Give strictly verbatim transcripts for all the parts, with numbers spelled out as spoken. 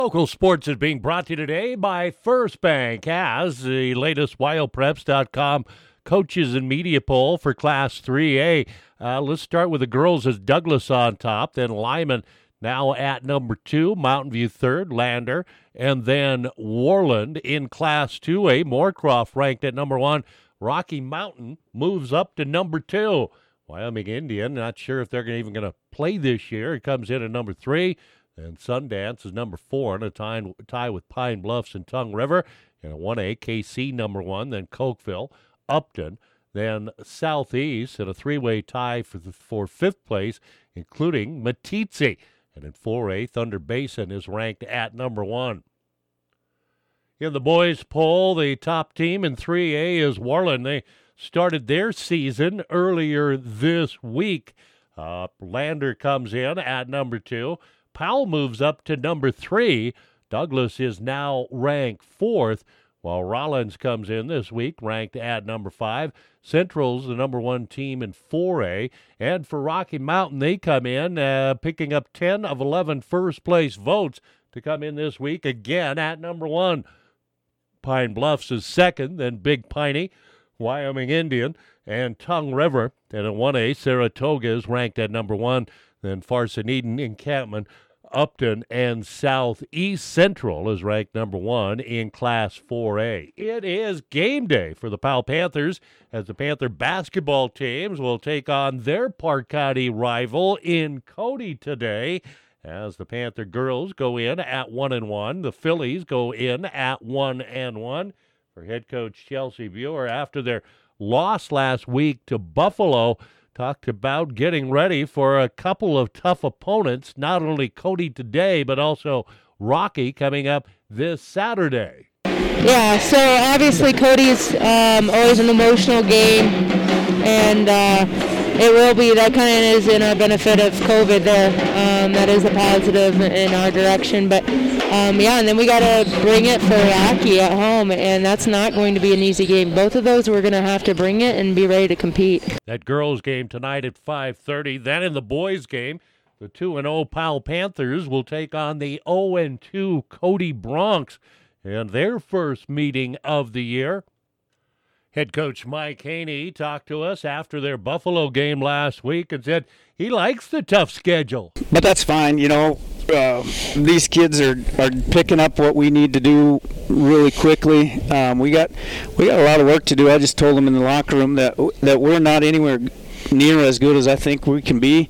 Local sports is being brought to you today by First Bank, as the latest wild preps dot com coaches and media poll for Class three A. Uh, let's start with the girls as Douglas on top, then Lyman now at number two, Mountain View third, Lander, and then Warland in Class two A. Moorcroft ranked at number one. Rocky Mountain moves up to number two. Wyoming Indian, not sure if they're even going to play this year. It comes in at number three. And Sundance is number four in a tie, tie with Pine Bluffs and Tongue River. In a one A, K C number one, then Cokeville, Upton, then Southeast in a three-way tie for, the, for fifth place, including Meeteetse. And in four A, Thunder Basin is ranked at number one. In the boys' poll, the top team in three A is Warland. They started their season earlier this week. Uh, Lander comes in at number two. Powell moves up to number three. Douglas is now ranked fourth, while Rollins comes in this week, ranked at number five. Central's the number one team in four A. And for Rocky Mountain, they come in uh, picking up ten of eleven first-place votes to come in this week, again at number one. Pine Bluffs is second, then Big Piney, Wyoming Indian, and Tongue River. And in one A, Saratoga is ranked at number one. Then Farson Eden, Encampment, Upton, and Southeast Central is ranked number one in Class four A. It is game day for the Powell Panthers as the Panther basketball teams will take on their Park County rival in Cody today. As the Panther girls go in at one and one, the Phillies go in at one and one. For head coach Chelsea Buer, after their loss last week to Buffalo, talked about getting ready for a couple of tough opponents, not only Cody today, but also Rocky coming up this Saturday. Yeah, so obviously Cody's um, always an emotional game, and uh, it will be. That kind of is in our benefit of COVID there. Um, that is a positive in our direction, but um, yeah, and then we got to bring it for Rocky at home, and that's not going to be an easy game. Both of those, we're going to have to bring it and be ready to compete. That girls game tonight at five thirty. Then in the boys game, the two and oh Powell Panthers will take on the oh and two Cody Broncs in their first meeting of the year. Head coach Mike Haney talked to us after their Buffalo game last week and said he likes the tough schedule. But that's fine, you know. Uh, these kids are, are picking up what we need to do really quickly. Um, we got we got a lot of work to do. I just told them in the locker room that that we're not anywhere near as good as I think we can be.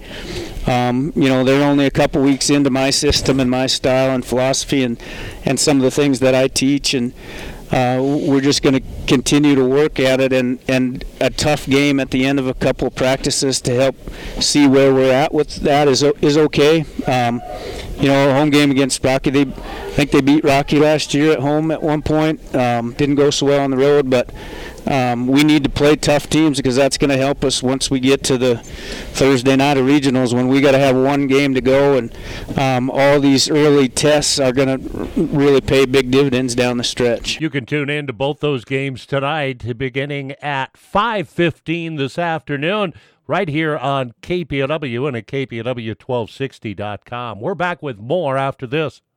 Um, you know, they're only a couple weeks into my system and my style and philosophy and, and some of the things that I teach, and uh, we're just going to continue to work at it, and, and a tough game at the end of a couple of practices to help see where we're at with that is is okay. Um, you know, a home game against Rocky, they I think they beat Rocky last year at home at one point. Um, didn't go so well on the road, but um, we need to play tough teams because that's going to help us once we get to the Thursday night of regionals, when we got to have one game to go, and um, all these early tests are going to really pay big dividends down the stretch. You can tune in to both those games tonight, beginning at five fifteen this afternoon, right here on K P O W and at K P O W twelve sixty dot com. We're back with more after this.